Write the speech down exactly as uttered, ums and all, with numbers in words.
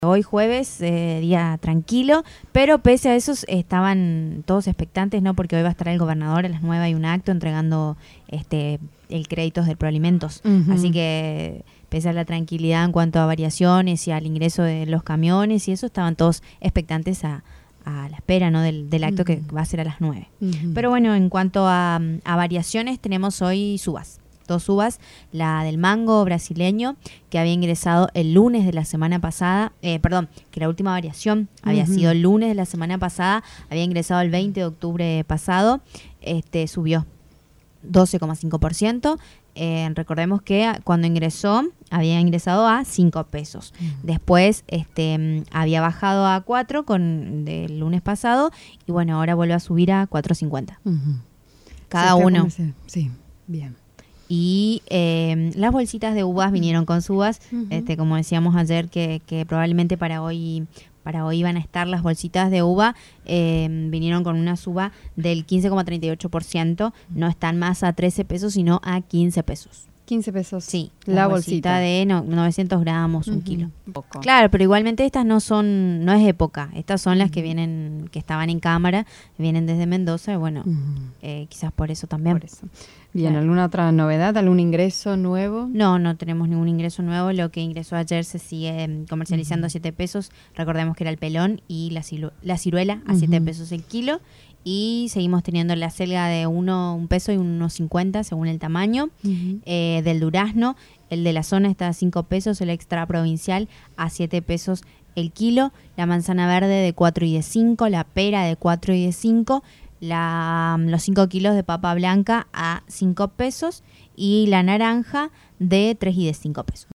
Hoy jueves, eh, día tranquilo, pero pese a eso estaban todos expectantes, ¿no? Porque hoy va a estar el gobernador a las nueve, hay un acto entregando este el crédito del Proalimentos. Uh-huh. Así que pese a la tranquilidad en cuanto a variaciones y al ingreso de los camiones y eso, estaban todos expectantes a, a la espera, ¿no? del, del acto uh-huh. que va a ser a las nueve. Uh-huh. Pero bueno, en cuanto a, a variaciones, tenemos hoy subas. Dos subas, la del mango brasileño, que había ingresado el lunes de la semana pasada, eh, perdón, que la última variación había uh-huh. sido el lunes de la semana pasada, había ingresado el veinte de octubre pasado, este subió doce coma cinco por ciento. Eh, recordemos que cuando ingresó, había ingresado a cinco pesos. Uh-huh. Después este había bajado a cuatro con del lunes pasado y bueno, ahora vuelve a subir a cuatro cincuenta. Uh-huh. Cada sí, uno. Sí, bien. Y eh, las bolsitas de uvas vinieron con subas, uh-huh. este, como decíamos ayer, que, que probablemente para hoy para hoy van a estar las bolsitas de uva, eh, vinieron con una suba del quince coma treinta y ocho por ciento, no están más a trece pesos, sino a quince pesos. quince pesos. Sí, la, la bolsita. bolsita de no, novecientos gramos, un uh-huh. kilo. Poco. Claro, pero igualmente estas no son, no es época, estas son uh-huh. las que vienen, que estaban en cámara, vienen desde Mendoza, y bueno, uh-huh. eh, quizás por eso también. Por eso. Bien, claro. ¿Alguna otra novedad? ¿Algún ingreso nuevo? No, no tenemos ningún ingreso nuevo. Lo que ingresó ayer se sigue comercializando uh-huh. a siete pesos. Recordemos que era el pelón y la, cilu- la ciruela a uh-huh. siete pesos el kilo. Y seguimos teniendo la selga de uno, un peso y uno cincuenta según el tamaño. Uh-huh. Eh, del durazno, el de la zona está a cinco pesos, el extra provincial a siete pesos el kilo. La manzana verde de cuatro y de cinco, la pera de cuatro y de cinco. La, los cinco kilos de papa blanca a cinco pesos y la naranja de tres y de cinco pesos.